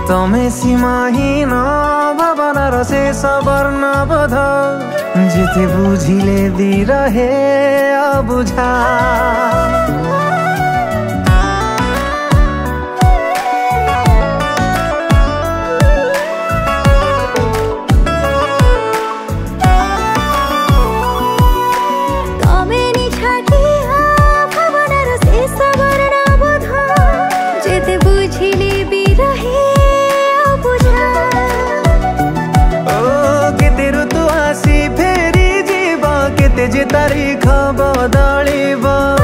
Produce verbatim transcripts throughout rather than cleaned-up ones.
तमे सीमाहीन भावनार शेष वर्णबोध जेते बुझिले बिरहे अबुझा जे तारीख बदलिब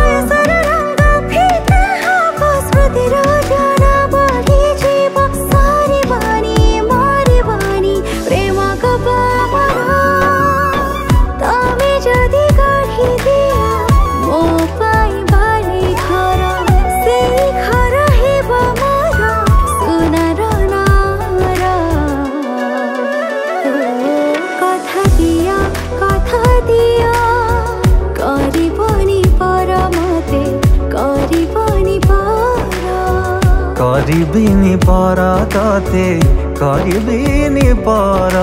करिबिनी पर तते करिबिनी पर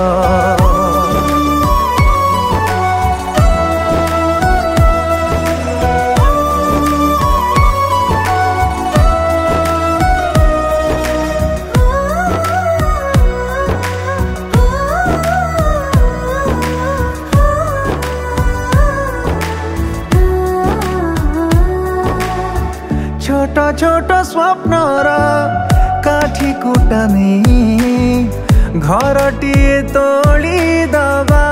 छोट छोट स्वप्न र काठी कुटानी घरटिए तोड़ी दबा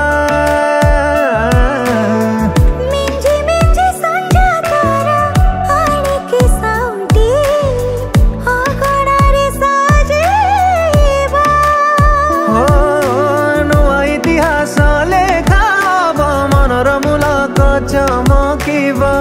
मिंजी मिंजी संजा तारा आने के साउंडी आगणारे साजेबा हो नुआ इतिहास लेखा मनर मूलक चमकिबा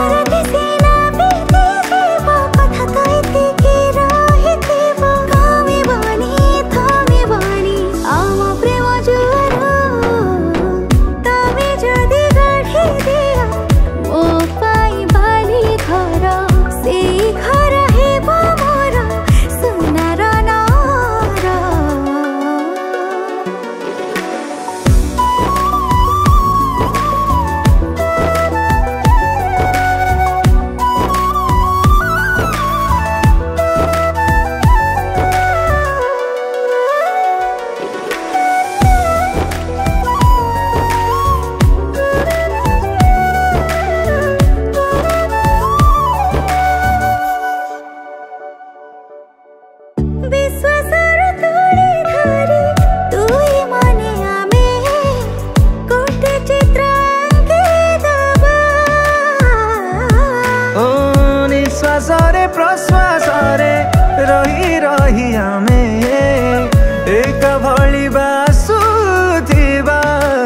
श्वासरे प्रश्वासरे रही रही आमे एक भली बासुथिबा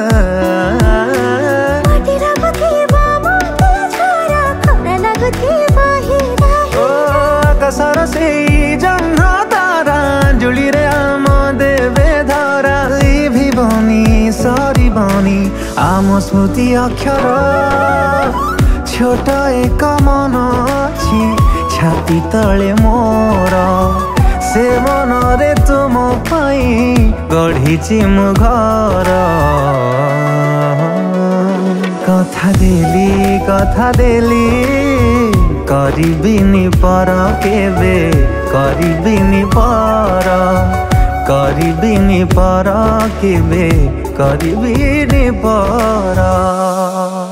आकाशर सेई जह्न तारा जुलिरे आम देवे धरा लिभिबनी सरिबनी आम स्मृति अक्षर छोट एक मन अच्छी छाती तले मोर से मन रे तुम पाई गढ़ी मु घर कथा देली कथा देली करिबिनी पर केबे करिबिनी पर करिबिनी पर केबे करिबिनी पर।